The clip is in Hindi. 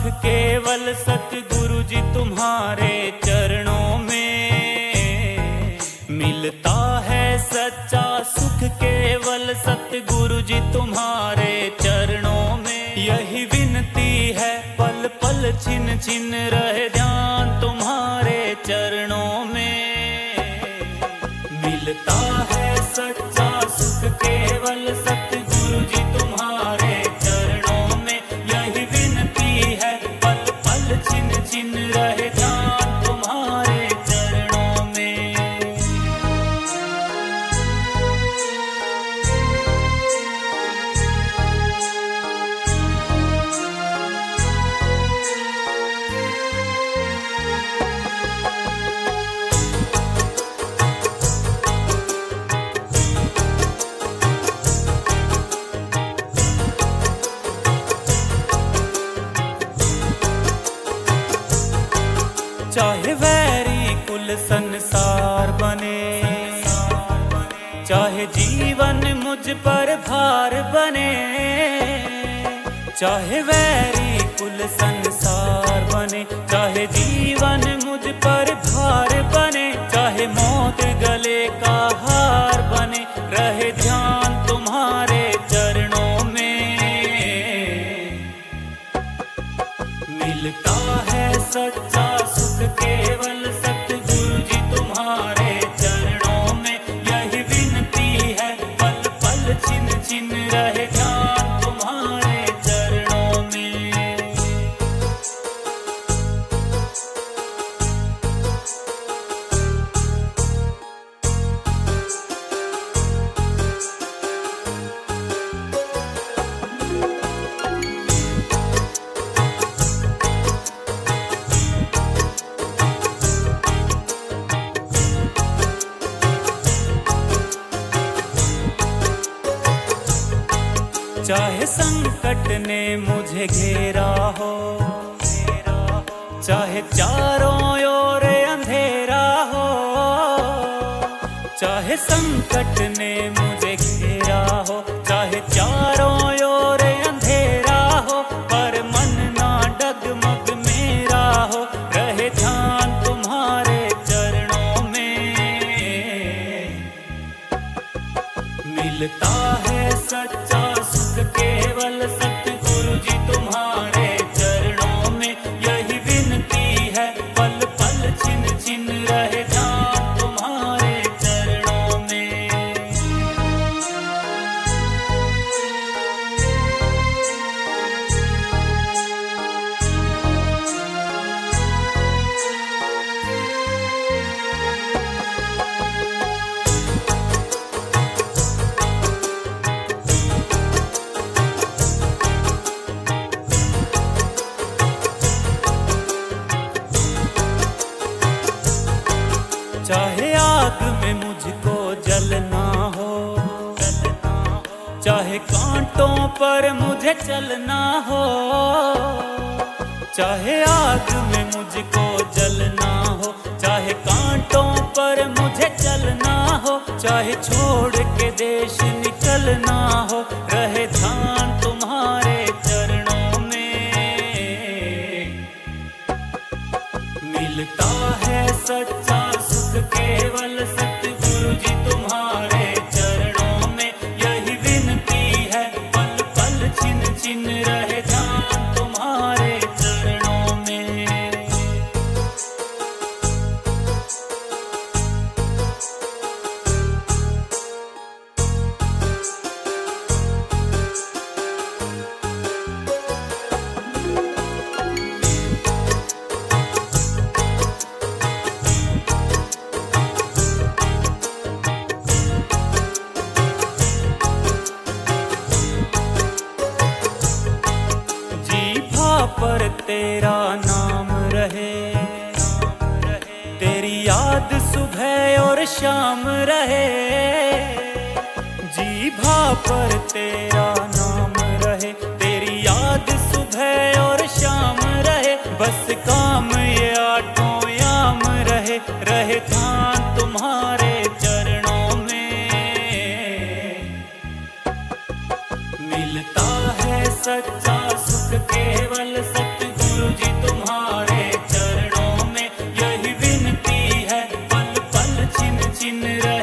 केवल सतगुरु जी तुम्हारे चरणों में मिलता है सच्चा सुख। केवल सतगुरु जी तुम्हारे चरणों में यही विनती है, पल पल छिन छिन रहे ध्यान तुम्हारे चरणों में। मिलता है सच्चा सुख केवल सतगुरु जी तुम्हारे चरणों में यही विनती है, पल पल छिन छिन रहे ध्यान तुम्हारे चरणों में। चाहे वैरी कुल संसार बने, चाहे जीवन मुझ पर भार बने। चाहे वैरी कुल संसार बने, चाहे जीवन मुझ पर भार बने। चाहे मौत गले का हार बने, रहे ध्यान तुम्हारे चरणों में। मिलता है सच्चा केवल सतगुरु जी तुम्हारे चरणों में यही विनती है, पल पल छिन छिन रहे ध्यान तुम्हारे चरणों में। चाहे संकट ने मुझे घेरा हो, चाहे चारों ओर अंधेरा हो। चाहे संकट ने मुझे घेरा हो, चाहे चारों ओर अंधेरा हो, पर मन ना डगमग मेरा हो, रहे ध्यान तुम्हारे चरणों में। मिलता है सच्चा केवल सतगुरु जी तुम्हारे चरणों में यही विनती है, पल पल छिन छिन रहे ध्यान तुम्हारे चरणों में। चाहे आग में मुझको जलना हो, चाहे कांटों पर मुझे चलना हो। चाहे आग में मुझको जलना हो, चाहे कांटों पर मुझे चलना हो। चाहे छोड़ के देश निकलना हो, रहे ध्यान तुम्हारे चरणों में। मिलता है सच्चा केवल सतगुरु जी तुम्हारे चरणों में यही विनती है, पल पल छिन छिन रहे ध्यान तुम्हारे चरणों में। पर तेरा नाम रहे, तेरी याद सुबह और शाम रहे। जीभा पर तेरा नाम रहे, तेरी याद सुबह और शाम रहे। बस काम ये आठों याम रहे, रहे ध्यान तुम्हारे चरणों में। मिलता है सच्चा सुख केवल सतगुरु दिन